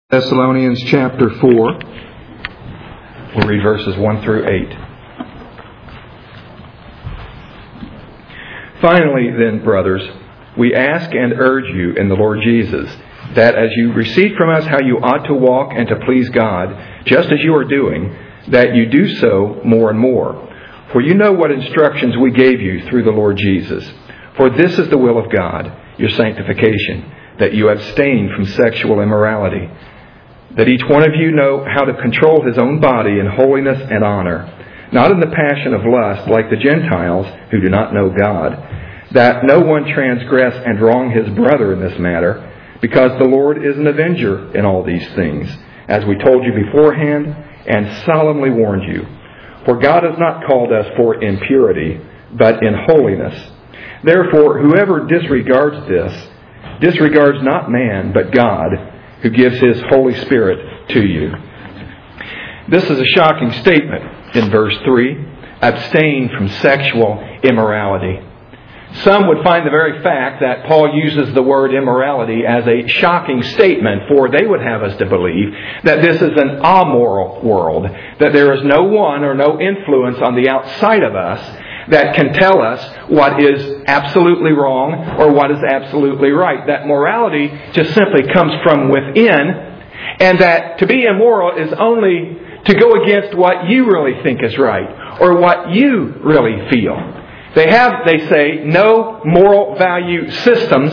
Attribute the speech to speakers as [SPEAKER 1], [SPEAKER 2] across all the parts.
[SPEAKER 1] Thessalonians chapter 4. We'll read verses 1 through 8. Finally, then, brothers, we ask and urge you in the Lord Jesus, that as you receive from us how you ought to walk and to please God, just as you are doing, that you do so more and more. For you know what instructions we gave you through the Lord Jesus. For this is the will of God, your sanctification, that you abstain from sexual immorality, that each one of you know how to control his own body in holiness and honor, not in the passion of lust like the Gentiles who do not know God, that no one transgress and wrong his brother in this matter, because the Lord is an avenger in all these things, as we told you beforehand and solemnly warned you. For God has not called us for impurity, but in holiness. Therefore, whoever disregards this, disregards not man, but God, who gives His Holy Spirit to you. This is a shocking statement in verse 3. Abstain from sexual immorality. Some would find the very fact that Paul uses the word immorality as a shocking statement, for they would have us to believe that this is an amoral world, that there is no one or no influence on the outside of us that can tell us what is absolutely wrong or what is absolutely right. That morality just simply comes from within, and that to be immoral is only to go against what you really think is right or what you really feel. They say, no moral value systems,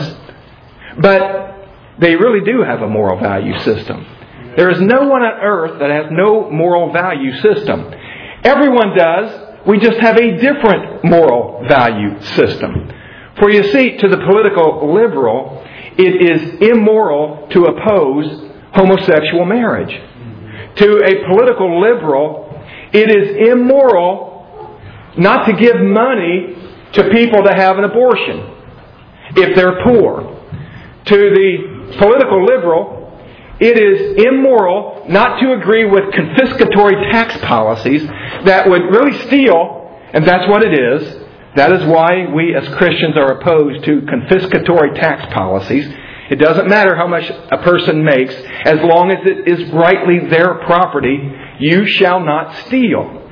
[SPEAKER 1] but they really do have a moral value system. There is no one on earth that has no moral value system. Everyone does. We just have a different moral value system. For you see, to the political liberal, it is immoral to oppose homosexual marriage. To a political liberal, it is immoral not to give money to people to have an abortion if they're poor. To the political liberal, it is immoral not to agree with confiscatory tax policies that would really steal, and that's what it is. That is why we as Christians are opposed to confiscatory tax policies. It doesn't matter how much a person makes, as long as it is rightly their property, you shall not steal.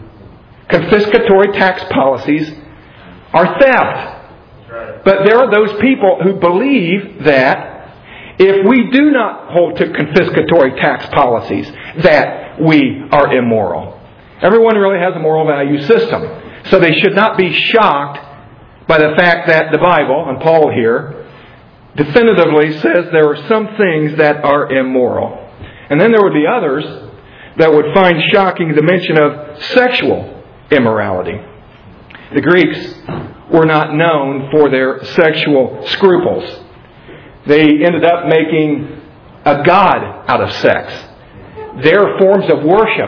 [SPEAKER 1] Confiscatory tax policies are theft. But there are those people who believe that if we do not hold to confiscatory tax policies, that we are immoral. Everyone really has a moral value system. So they should not be shocked by the fact that the Bible, and Paul here, definitively says there are some things that are immoral. And then there would be others that would find shocking the mention of sexual immorality. The Greeks were not known for their sexual scruples. They ended up making a god out of sex. Their forms of worship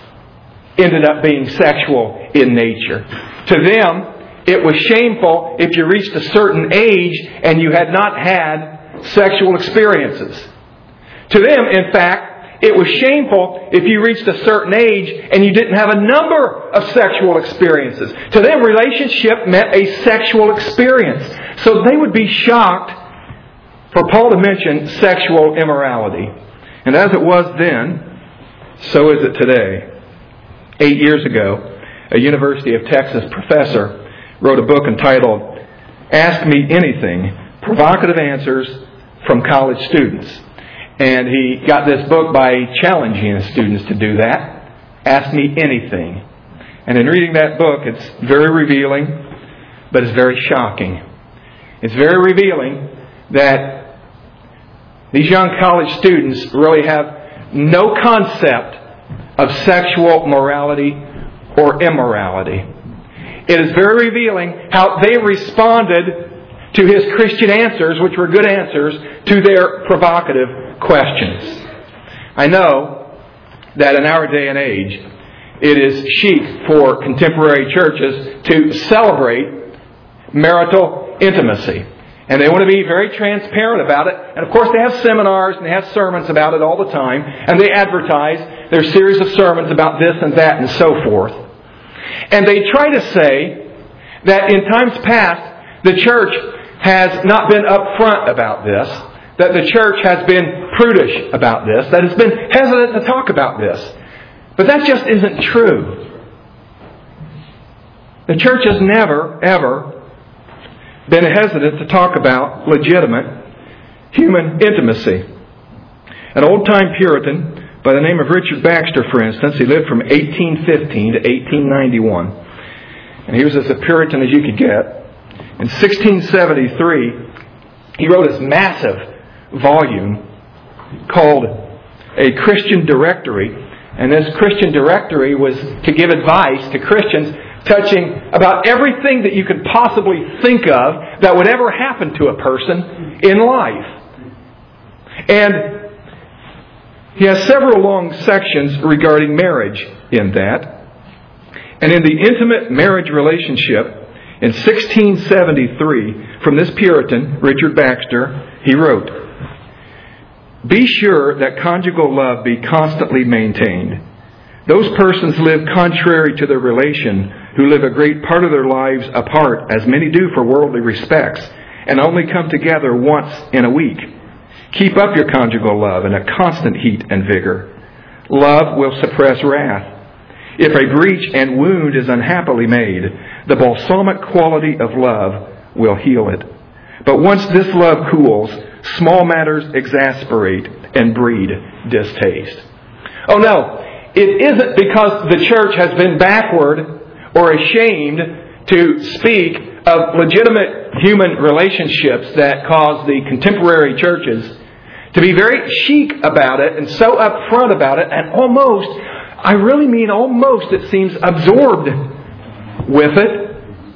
[SPEAKER 1] ended up being sexual in nature. To them, it was shameful if you reached a certain age and you had not had sexual experiences. To them, in fact, it was shameful if you reached a certain age and you didn't have a number of sexual experiences. To them, relationship meant a sexual experience. So they would be shocked for Paul to mention sexual immorality. And as it was then, so is it today. 8 years ago, a University of Texas professor wrote a book entitled Ask Me Anything, Provocative Answers from College Students. And he got this book by challenging his students to do that. Ask me anything. And in reading that book, it's very revealing, but it's very shocking. It's very revealing that these young college students really have no concept of sexual morality or immorality. It is very revealing how they responded to his Christian answers, which were good answers, to their provocative questions. I know that in our day and age, it is chic for contemporary churches to celebrate marital intimacy. And they want to be very transparent about it. And of course they have seminars and they have sermons about it all the time. And they advertise their series of sermons about this and that and so forth. And they try to say that in times past, the church has not been upfront about this. That the church has been prudish about this, that has been hesitant to talk about this. But that just isn't true. The church has never, ever been hesitant to talk about legitimate human intimacy. An old-time Puritan by the name of Richard Baxter, for instance, he lived from 1815 to 1891. And he was as a Puritan as you could get. In 1673, he wrote this massive volume called A Christian Directory. And this Christian Directory was to give advice to Christians touching about everything that you could possibly think of that would ever happen to a person in life. And he has several long sections regarding marriage in that. And in the intimate marriage relationship, in 1673, from this Puritan, Richard Baxter, he wrote, "Be sure that conjugal love be constantly maintained. Those persons live contrary to their relation who live a great part of their lives apart, as many do for worldly respects, and only come together once in a week. Keep up your conjugal love in a constant heat and vigor. Love will suppress wrath. If a breach and wound is unhappily made, the balsamic quality of love will heal it. But once this love cools, small matters exasperate and breed distaste." Oh no, it isn't because the church has been backward or ashamed to speak of legitimate human relationships that cause the contemporary churches to be very chic about it and so upfront about it, and almost, I really mean almost, it seems absorbed with it.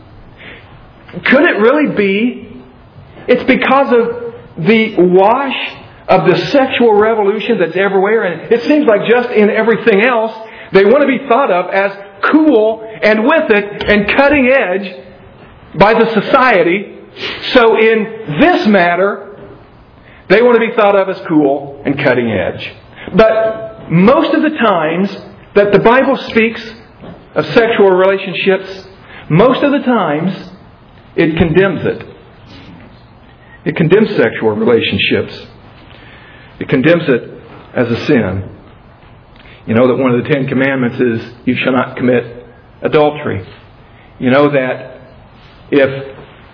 [SPEAKER 1] Could it really be? It's because of the wash of the sexual revolution that's everywhere, and it seems like just in everything else, they want to be thought of as cool and with it and cutting edge by the society. So in this matter, they want to be thought of as cool and cutting edge. But most of the times that the Bible speaks of sexual relationships, most of the times it condemns it. It condemns sexual relationships. It condemns it as a sin. You know that one of the 10 Commandments is you shall not commit adultery. You know that if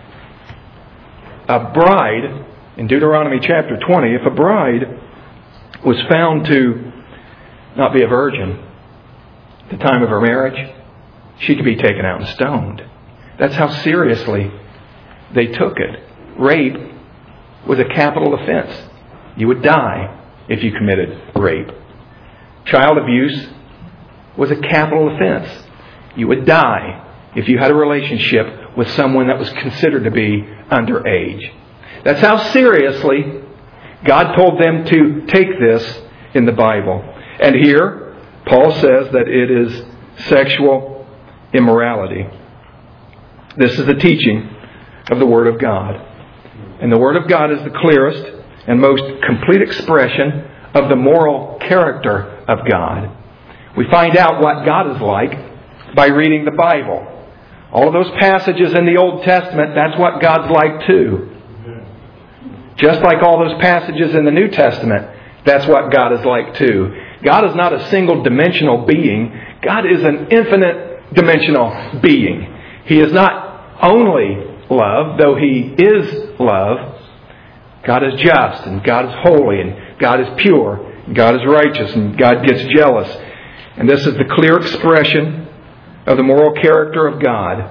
[SPEAKER 1] a bride, in Deuteronomy chapter 20, if a bride was found to not be a virgin at the time of her marriage, she could be taken out and stoned. That's how seriously they took it. Rape was a capital offense. You would die if you committed rape. Child abuse was a capital offense. You would die if you had a relationship with someone that was considered to be underage. That's how seriously God told them to take this in the Bible. And here, Paul says that it is sexual immorality. This is the teaching of the Word of God. And the Word of God is the clearest and most complete expression of the moral character of God. We find out what God is like by reading the Bible. All of those passages in the Old Testament, that's what God's like too. Just like all those passages in the New Testament, that's what God is like too. God is not a single-dimensional being. God is an infinite-dimensional being. He is not only love, though He is love. God is just, and God is holy, and God is pure, and God is righteous, and God gets jealous. And this is the clear expression of the moral character of God.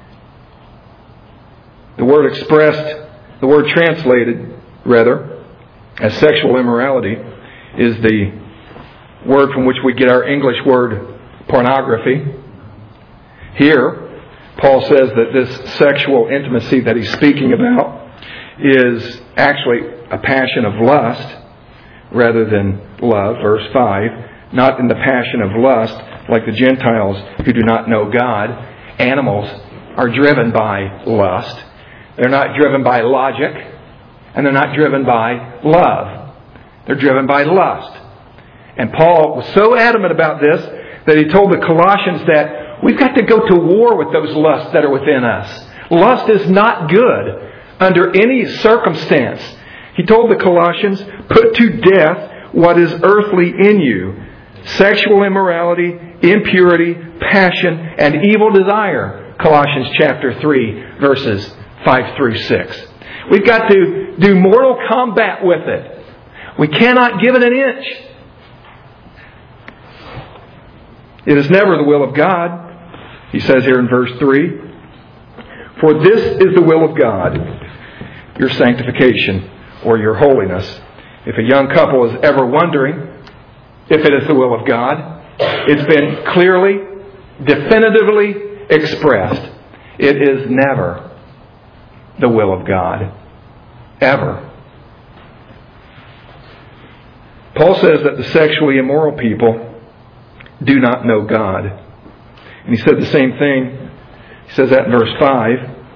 [SPEAKER 1] The word translated, as sexual immorality, is the word from which we get our English word pornography. Here, Paul says that this sexual intimacy that he's speaking about is actually a passion of lust rather than love. Verse 5, not in the passion of lust like the Gentiles who do not know God. Animals are driven by lust. They're not driven by logic, and they're not driven by love. They're driven by lust. And Paul was so adamant about this that he told the Colossians that we've got to go to war with those lusts that are within us. Lust is not good under any circumstance. He told the Colossians, put to death what is earthly in you. Sexual immorality, impurity, passion, and evil desire. Colossians chapter 3, verses 5 through 6. We've got to do mortal combat with it. We cannot give it an inch. It is never the will of God. He says here in verse 3, for this is the will of God, your sanctification or your holiness. If a young couple is ever wondering if it is the will of God, it's been clearly, definitively expressed. It is never the will of God. Ever. Paul says that the sexually immoral people do not know God. And he said the same thing. He says that in verse 5.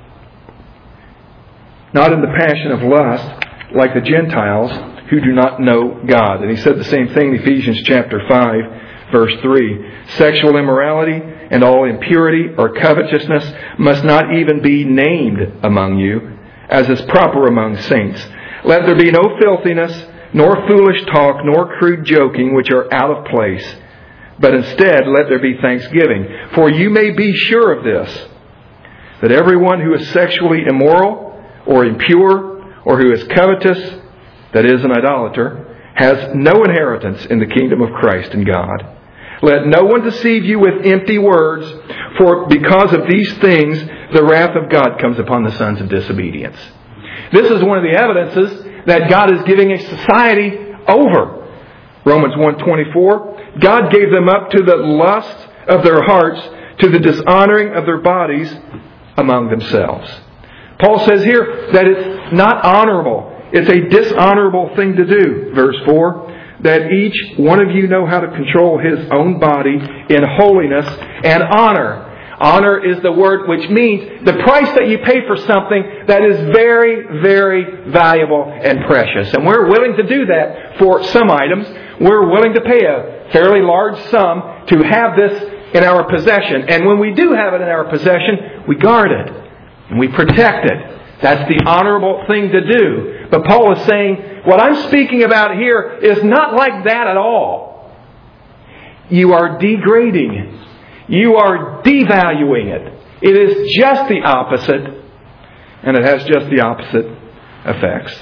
[SPEAKER 1] Not in the passion of lust, like the Gentiles who do not know God. And he said the same thing in Ephesians chapter 5, verse 3. Sexual immorality and all impurity or covetousness must not even be named among you, as is proper among saints. Let there be no filthiness, nor foolish talk, nor crude joking, which are out of place. But instead, let there be thanksgiving. For you may be sure of this, that everyone who is sexually immoral, or impure, or who is covetous, that is, an idolater, has no inheritance in the kingdom of Christ and God. Let no one deceive you with empty words, for because of these things, the wrath of God comes upon the sons of disobedience. This is one of the evidences that God is giving a society over. Romans 1:24, God gave them up to the lust of their hearts, to the dishonoring of their bodies among themselves. Paul says here that it's not honorable. It's a dishonorable thing to do. Verse 4, that each one of you know how to control his own body in holiness and honor. Honor is the word which means the price that you pay for something that is very, very valuable and precious. And we're willing to do that for some items. We're willing to pay a fairly large sum to have this in our possession. And when we do have it in our possession, we guard it and we protect it. That's the honorable thing to do. But Paul is saying, what I'm speaking about here is not like that at all. You are degrading. You are devaluing it. It is just the opposite, and it has just the opposite effects.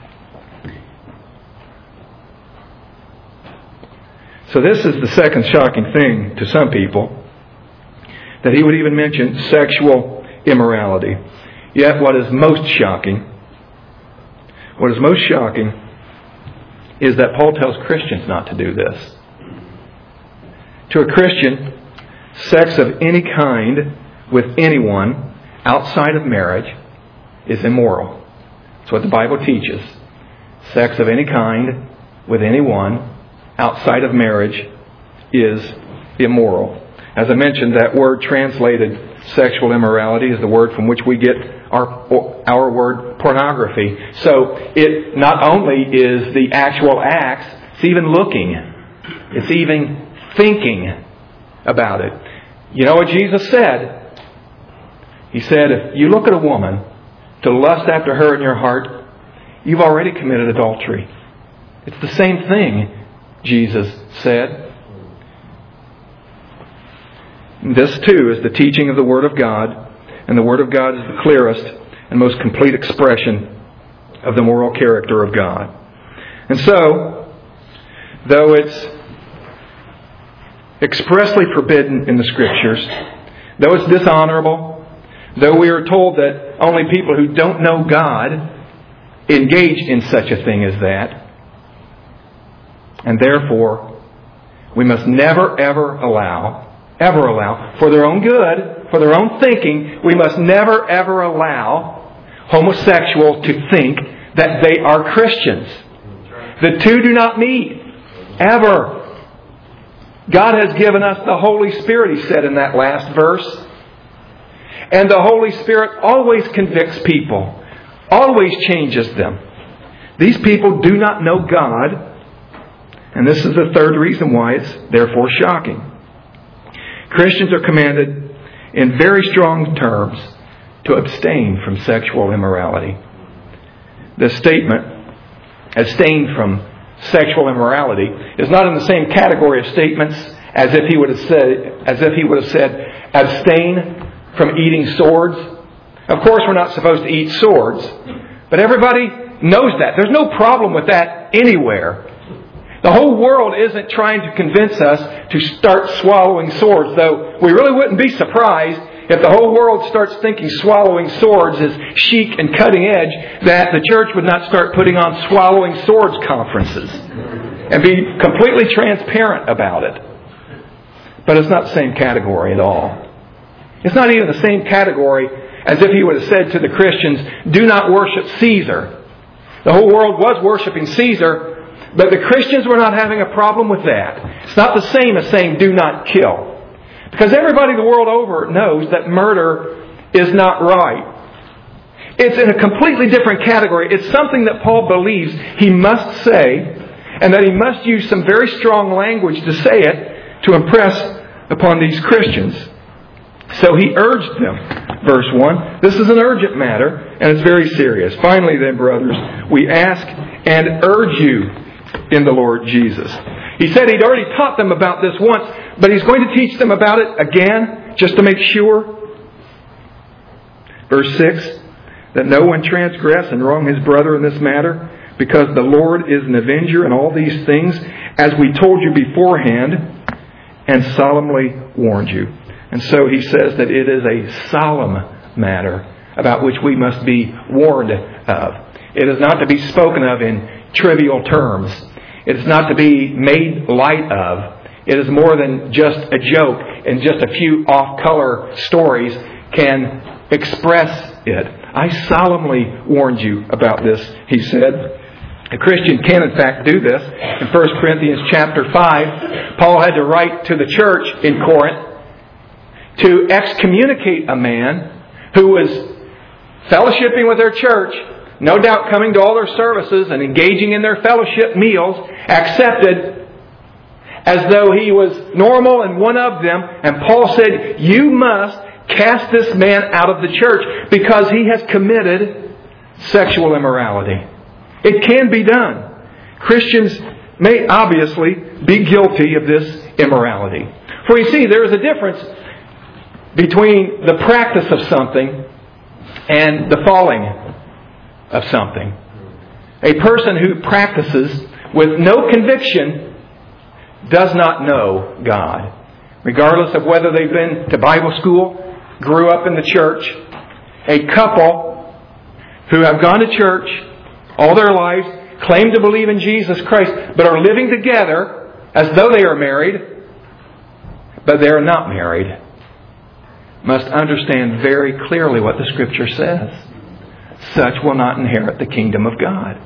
[SPEAKER 1] So this is the second shocking thing to some people, that he would even mention sexual immorality. Yet what is most shocking is that Paul tells Christians not to do this. To a Christian, sex of any kind with anyone outside of marriage is immoral. That's what the Bible teaches. Sex of any kind with anyone outside of marriage is immoral. As I mentioned, that word translated sexual immorality is the word from which we get our word pornography. So it not only is the actual acts, it's even looking. It's even thinking about it. You know what Jesus said? He said, if you look at a woman to lust after her in your heart, you've already committed adultery. It's the same thing, Jesus said. This too is the teaching of the Word of God, and the Word of God is the clearest and most complete expression of the moral character of God. And so, though it's expressly forbidden in the Scriptures, though it's dishonorable, though we are told that only people who don't know God engage in such a thing as that, and therefore we must never ever allow, for their own good, for their own thinking, we must never ever allow homosexuals to think that they are Christians. The two do not meet, ever. God has given us the Holy Spirit, he said in that last verse. And the Holy Spirit always convicts people, always changes them. These people do not know God, and this is the third reason why it's therefore shocking. Christians are commanded in very strong terms to abstain from sexual immorality. This statement abstain from sexual immorality is not in the same category of statements as if he would have said, abstain from eating swords. Of course, we're not supposed to eat swords, but everybody knows that. There's no problem with that anywhere. The whole world isn't trying to convince us to start swallowing swords, though we really wouldn't be surprised if the whole world starts thinking swallowing swords is chic and cutting edge, that the church would not start putting on swallowing swords conferences and be completely transparent about it. But it's not the same category at all. It's not even the same category as if he would have said to the Christians, do not worship Caesar. The whole world was worshiping Caesar, but the Christians were not having a problem with that. It's not the same as saying do not kill. Because everybody the world over knows that murder is not right. It's in a completely different category. It's something that Paul believes he must say, and that he must use some very strong language to say it to impress upon these Christians. So he urged them, verse 1. This is an urgent matter, and it's very serious. Finally then, brothers, we ask and urge you in the Lord Jesus. He said he'd already taught them about this once, but he's going to teach them about it again, just to make sure. Verse 6, that no one transgress and wrong his brother in this matter, because the Lord is an avenger in all these things, as we told you beforehand, and solemnly warned you. And so he says that it is a solemn matter about which we must be warned of. It is not to be spoken of in trivial terms. It is not to be made light of. It is more than just a joke, and just a few off-color stories can express it. I solemnly warned you about this, he said. A Christian can in fact do this. In 1 Corinthians chapter 5, Paul had to write to the church in Corinth to excommunicate a man who was fellowshipping with their church, no doubt coming to all their services and engaging in their fellowship meals, accepted as though he was normal and one of them. And Paul said, you must cast this man out of the church because he has committed sexual immorality. It can be done. Christians may obviously be guilty of this immorality. For you see, there is a difference between the practice of something and the falling of something. A person who practices with no conviction does not know God. Regardless of whether they've been to Bible school, grew up in the church, a couple who have gone to church all their lives, claim to believe in Jesus Christ, but are living together as though they are married, but they are not married, must understand very clearly what the Scripture says. Such will not inherit the kingdom of God.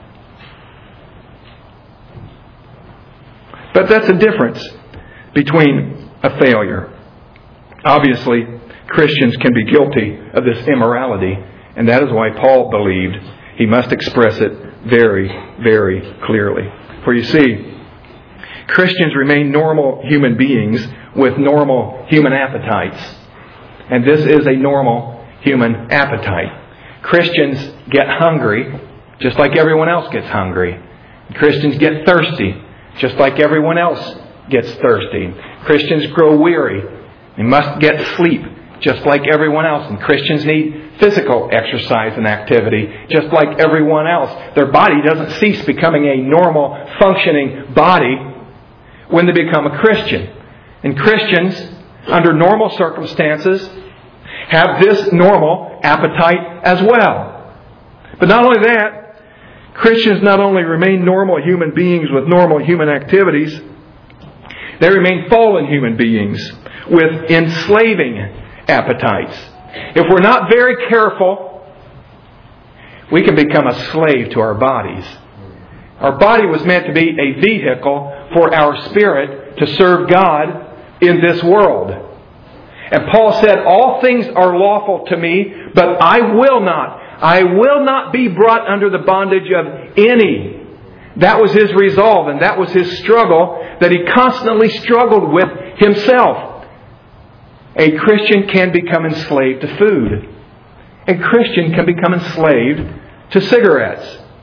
[SPEAKER 1] But that's a difference between a failure. Obviously, Christians can be guilty of this immorality, and that is why Paul believed he must express it very, very clearly. For you see, Christians remain normal human beings with normal human appetites. And this is a normal human appetite. Christians get hungry, just like everyone else gets hungry. Christians get thirsty, just like everyone else gets thirsty. Christians grow weary. They must get sleep, just like everyone else. And Christians need physical exercise and activity, just like everyone else. Their body doesn't cease becoming a normal, functioning body when they become a Christian. And Christians, under normal circumstances, have this normal appetite as well. But not only that, Christians not only remain normal human beings with normal human activities, they remain fallen human beings with enslaving appetites. If we're not very careful, we can become a slave to our bodies. Our body was meant to be a vehicle for our spirit to serve God in this world. And Paul said, all things are lawful to me, but I will not be brought under the bondage of any. That was his resolve, and that was his struggle that he constantly struggled with himself. A Christian can become enslaved to food. A Christian can become enslaved to cigarettes.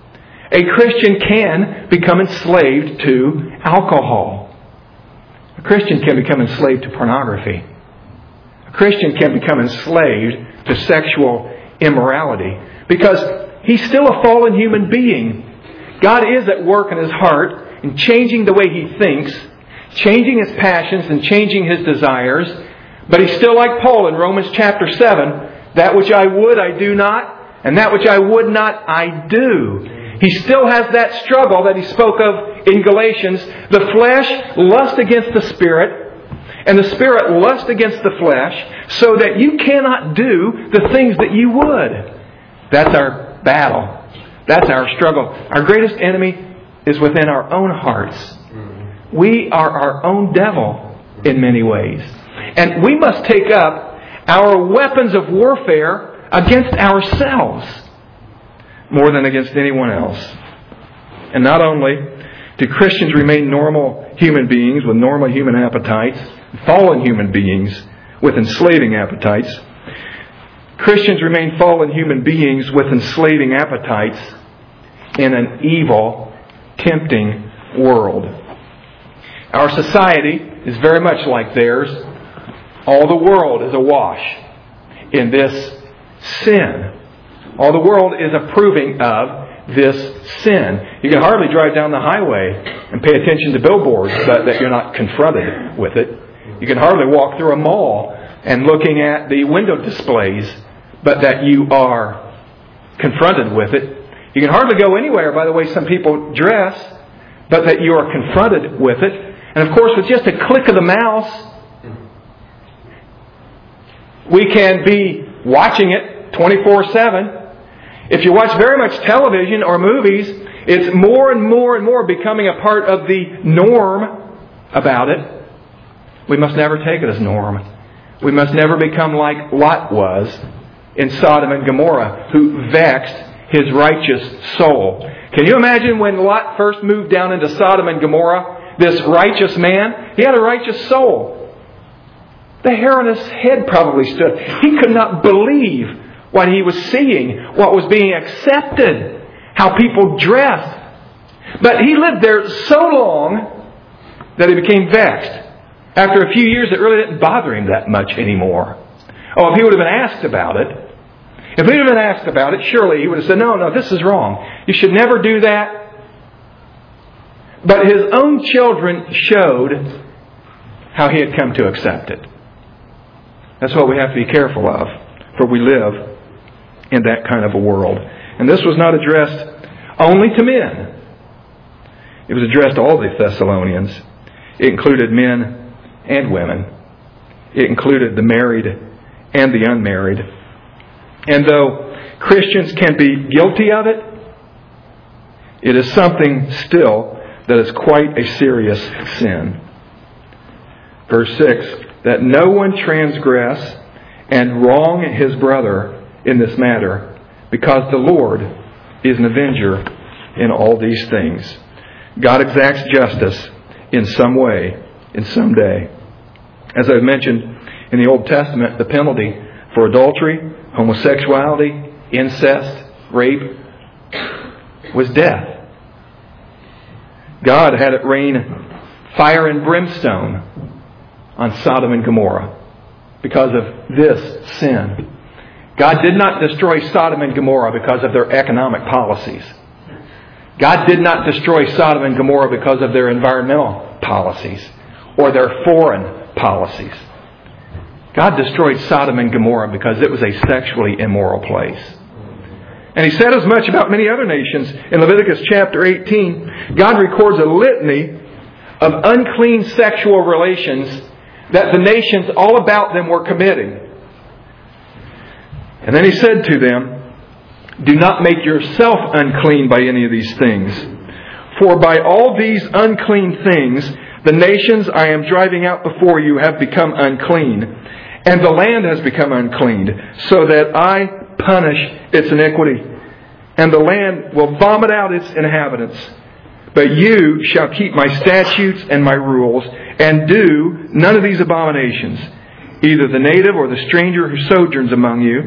[SPEAKER 1] A Christian can become enslaved to alcohol. A Christian can become enslaved to pornography. A Christian can become enslaved to sexual immorality because he's still a fallen human being. God is at work in his heart in changing the way he thinks, changing his passions and changing his desires. But he's still like Paul in Romans chapter 7. That which I would, I do not. And that which I would not, I do. He still has that struggle that he spoke of in Galatians. The flesh lusts against the Spirit, and the Spirit lusts against the flesh, so that you cannot do the things that you would. That's our battle. That's our struggle. Our greatest enemy is within our own hearts. We are our own devil in many ways. And we must take up our weapons of warfare against ourselves more than against anyone else. And not only do Christians remain normal human beings with normal human appetites, fallen human beings with enslaving appetites, Christians remain fallen human beings with enslaving appetites in an evil, tempting world. Our society is very much like theirs. All the world is awash in this sin. All the world is approving of this sin. You can hardly drive down the highway and pay attention to billboards, but that you're not confronted with it. You can hardly walk through a mall and looking at the window displays, but that you are confronted with it. You can hardly go anywhere by the way some people dress, but that you are confronted with it. And of course, with just a click of the mouse, we can be watching it 24/7. If you watch very much television or movies, it's more and more becoming a part of the norm about it. We must never take it as norm. We must never become like Lot was in Sodom and Gomorrah, who vexed his righteous soul. Can you imagine when Lot first moved down into Sodom and Gomorrah, this righteous man? He had a righteous soul. The hair on his head probably stood. He could not believe what he was seeing, what was being accepted, how people dressed. But he lived there so long that he became vexed. After a few years, it really didn't bother him that much anymore. Oh, if he would have been asked about it, surely he would have said, no, this is wrong. You should never do that. But his own children showed how he had come to accept it. That's what we have to be careful of, for we live in that kind of a world. And this was not addressed only to men. It was addressed to all the Thessalonians. It included men and women. It included the married and the unmarried. And though Christians can be guilty of it, it is something still that is quite a serious sin. Verse 6, that no one transgress and wrong his brother in this matter, because the Lord is an avenger in all these things. God exacts justice in some way, in some day. As I've mentioned, in the Old Testament, the penalty for adultery, homosexuality, incest, rape was death. God had it rain fire and brimstone on Sodom and Gomorrah because of this sin. God did not destroy Sodom and Gomorrah because of their economic policies. God did not destroy Sodom and Gomorrah because of their environmental policies or their foreign policies. God destroyed Sodom and Gomorrah because it was a sexually immoral place. And He said as much about many other nations. In Leviticus chapter 18, God records a litany of unclean sexual relations that the nations all about them were committing. And then He said to them, do not make yourself unclean by any of these things. For by all these unclean things, the nations I am driving out before you have become unclean, and the land has become unclean, so that I punish its iniquity, and the land will vomit out its inhabitants. But you shall keep my statutes and my rules, and do none of these abominations, either the native or the stranger who sojourns among you.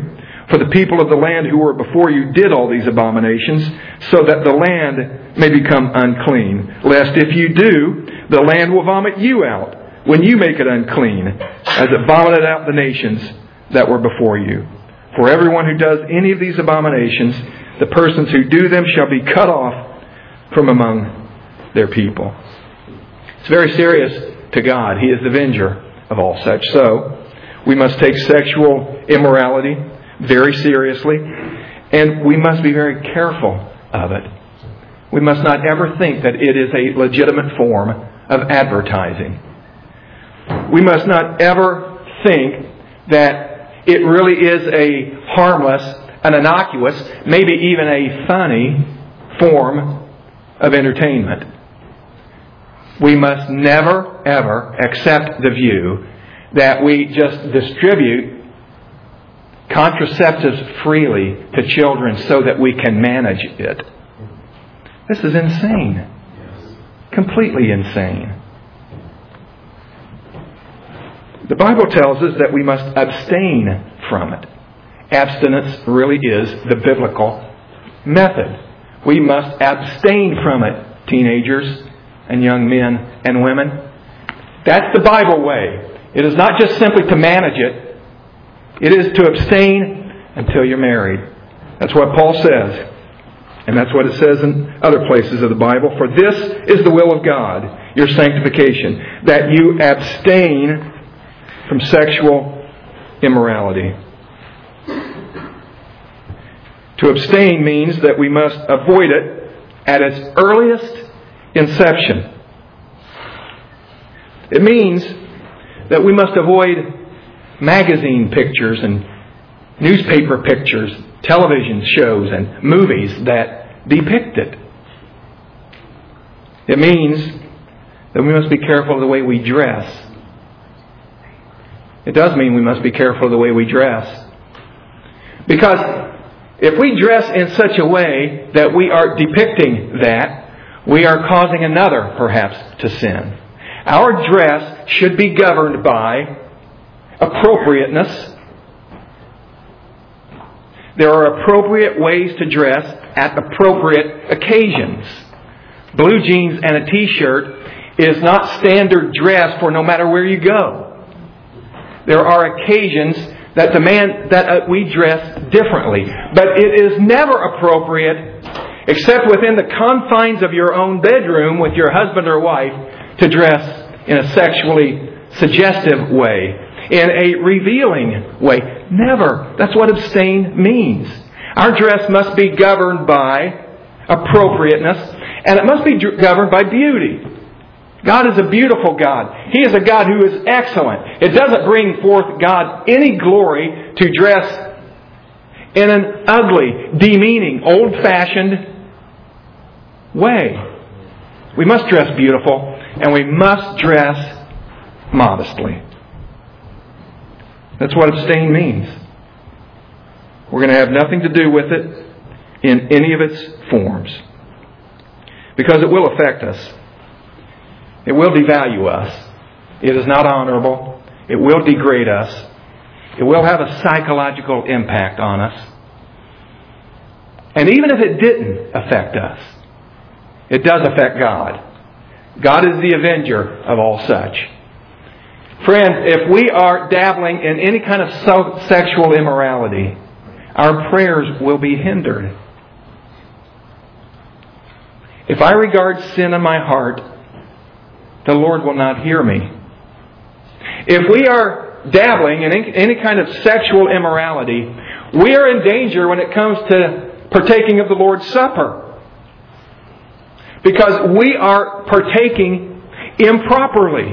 [SPEAKER 1] For the people of the land who were before you did all these abominations, so that the land may become unclean. Lest if you do, the land will vomit you out when you make it unclean, as it vomited out the nations that were before you. For everyone who does any of these abominations, the persons who do them shall be cut off from among their people. It's very serious to God. He is the avenger of all such. So, we must take sexual immorality very seriously, and we must be very careful of it. We must not ever think that it is a legitimate form of advertising. We must not ever think that it really is a harmless, an innocuous, maybe even a funny form of entertainment. We must never, ever accept the view that we just distribute contraceptives freely to children so that we can manage it. This is insane. Completely insane. The Bible tells us that we must abstain from it. Abstinence really is the biblical method. We must abstain from it, teenagers and young men and women. That's the Bible way. It is not just simply to manage it. It is to abstain until you're married. That's what Paul says. And that's what it says in other places of the Bible. For this is the will of God, your sanctification, that you abstain from sexual immorality. To abstain means that we must avoid it at its earliest inception. It means that we must avoid magazine pictures and newspaper pictures, television shows and movies that depict it. It means that we must be careful of the way we dress. It does mean we must be careful of the way we dress. Because if we dress in such a way that we are depicting that, we are causing another, perhaps, to sin. Our dress should be governed by appropriateness. There are appropriate ways to dress at appropriate occasions. Blue jeans and a t-shirt is not standard dress for no matter where you go. There are occasions that demand that we dress differently. But it is never appropriate, except within the confines of your own bedroom with your husband or wife, to dress in a sexually suggestive way, in a revealing way. Never. That's what abstain means. Our dress must be governed by appropriateness, and it must be governed by beauty. God is a beautiful God. He is a God who is excellent. It doesn't bring forth God any glory to dress in an ugly, demeaning, old-fashioned way. We must dress beautiful, and we must dress modestly. That's what abstain means. We're going to have nothing to do with it in any of its forms, because it will affect us. It will devalue us. It is not honorable. It will degrade us. It will have a psychological impact on us. And even if it didn't affect us, it does affect God. God is the avenger of all such. Friends, if we are dabbling in any kind of sexual immorality, our prayers will be hindered. If I regard sin in my heart, the Lord will not hear me. If we are dabbling in any kind of sexual immorality, we are in danger when it comes to partaking of the Lord's Supper. Because we are partaking improperly.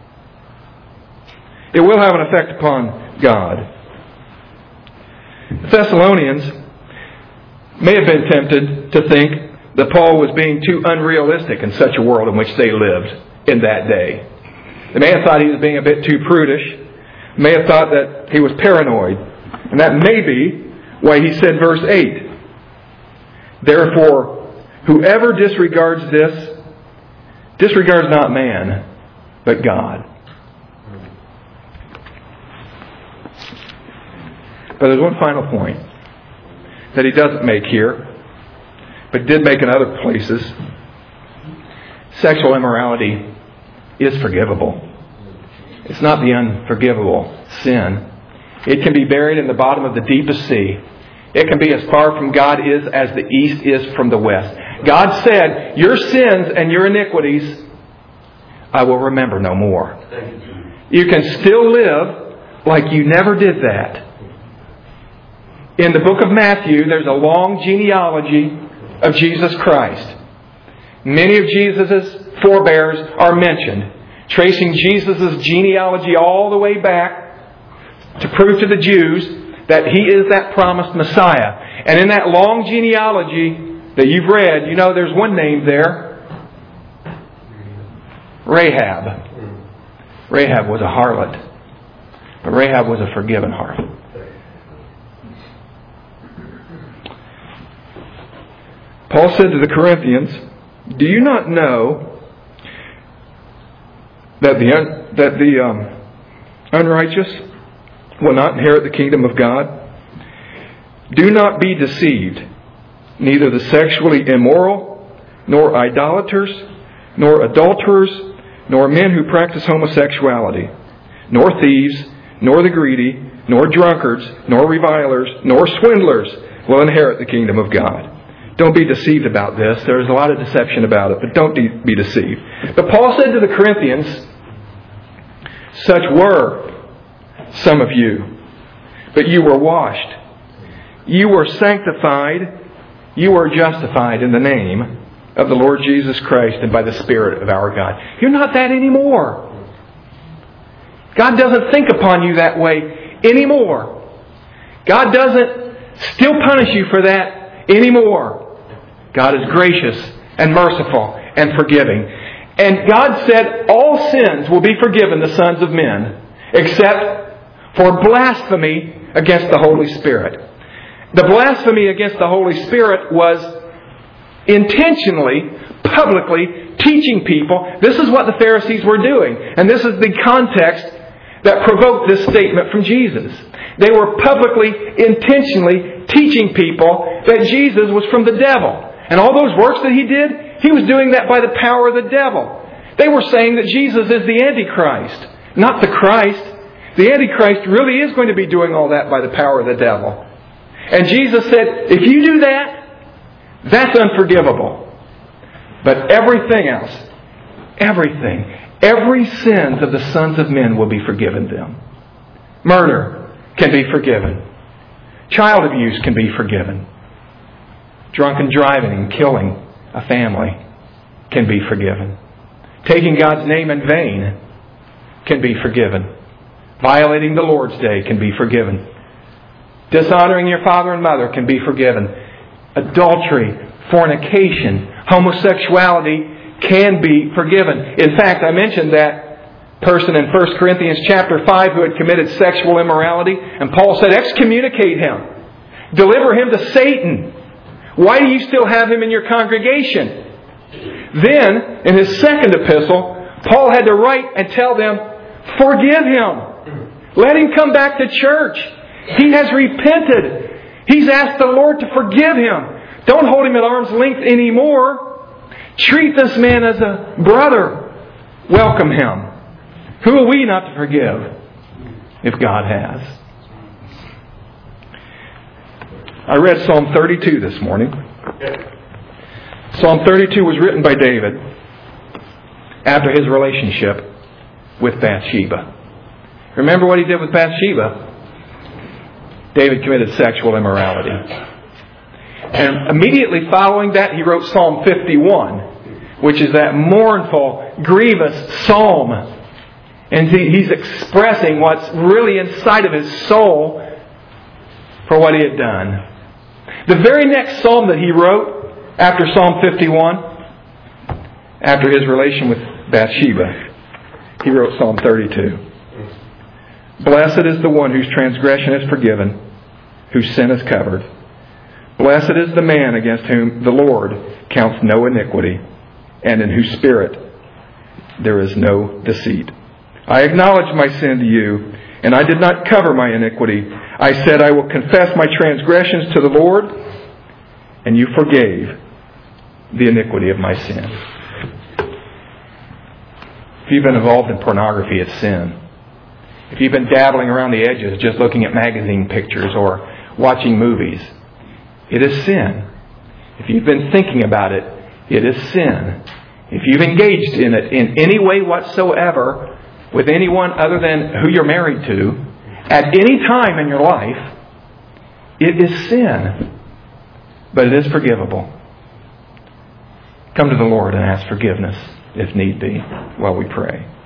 [SPEAKER 1] It will have an effect upon God. The Thessalonians may have been tempted to think that Paul was being too unrealistic in such a world in which they lived in that day. They may have thought he was being a bit too prudish. May have thought that he was paranoid. And that may be why he said, verse 8, "Therefore, whoever disregards this, disregards not man, but God." But there's one final point that he doesn't make here, but did make in other places. Sexual immorality is forgivable. It's not the unforgivable sin. It can be buried in the bottom of the deepest sea. It can be as far from God is as the east is from the west. God said, your sins and your iniquities I will remember no more. You can still live like you never did that. In the book of Matthew, there's a long genealogy of Jesus Christ. Many of Jesus' forebears are mentioned, tracing Jesus' genealogy all the way back to prove to the Jews that He is that promised Messiah. And in that long genealogy that you've read, you know there's one name there. Rahab. Rahab was a harlot. But Rahab was a forgiven harlot. Paul said to the Corinthians, do you not know that the unrighteous will not inherit the kingdom of God? Do not be deceived. Neither the sexually immoral, nor idolaters, nor adulterers, nor men who practice homosexuality, nor thieves, nor the greedy, nor drunkards, nor revilers, nor swindlers will inherit the kingdom of God. Don't be deceived about this. There's a lot of deception about it, but don't be deceived. But Paul said to the Corinthians, such were some of you, but you were washed. You were sanctified. You were justified in the name of the Lord Jesus Christ and by the Spirit of our God. You're not that anymore. God doesn't think upon you that way anymore. God doesn't still punish you for that anymore. God is gracious and merciful and forgiving. And God said all sins will be forgiven the sons of men, except for blasphemy against the Holy Spirit. The blasphemy against the Holy Spirit was intentionally, publicly teaching people. This is what the Pharisees were doing. And this is the context that provoked this statement from Jesus. They were publicly, intentionally teaching people that Jesus was from the devil. And all those works that He did, He was doing that by the power of the devil. They were saying that Jesus is the Antichrist, not the Christ. The Antichrist really is going to be doing all that by the power of the devil. And Jesus said, if you do that, that's unforgivable. But everything else, every sins of the sons of men will be forgiven them. Murder can be forgiven. Child abuse can be forgiven. Drunken driving and killing a family can be forgiven. Taking God's name in vain can be forgiven. Violating the Lord's Day can be forgiven. Dishonoring your father and mother can be forgiven. Adultery, fornication, homosexuality can be forgiven. In fact, I mentioned that person in 1 Corinthians chapter 5 who had committed sexual immorality, and Paul said, excommunicate him. Deliver him to Satan. Why do you still have him in your congregation? Then, in his second epistle, Paul had to write and tell them, forgive him. Let him come back to church. He has repented. He's asked the Lord to forgive him. Don't hold him at arm's length anymore. Treat this man as a brother. Welcome him. Who are we not to forgive if God has? I read Psalm 32 this morning. Psalm 32 was written by David after his relationship with Bathsheba. Remember what he did with Bathsheba? David committed sexual immorality. And immediately following that, he wrote Psalm 51, which is that mournful, grievous psalm. And he's expressing what's really inside of his soul for what he had done. The very next psalm that he wrote after Psalm 51, after his relation with Bathsheba, he wrote Psalm 32. Blessed is the one whose transgression is forgiven, whose sin is covered. Blessed is the man against whom the Lord counts no iniquity, and in whose spirit there is no deceit. I acknowledged my sin to you, and I did not cover my iniquity. I said, I will confess my transgressions to the Lord, and you forgave the iniquity of my sin. If you've been involved in pornography, it's sin. If you've been dabbling around the edges, just looking at magazine pictures or watching movies, it is sin. If you've been thinking about it, it is sin. If you've engaged in it in any way whatsoever with anyone other than who you're married to, at any time in your life, it is sin. But it is forgivable. Come to the Lord and ask forgiveness if need be while we pray.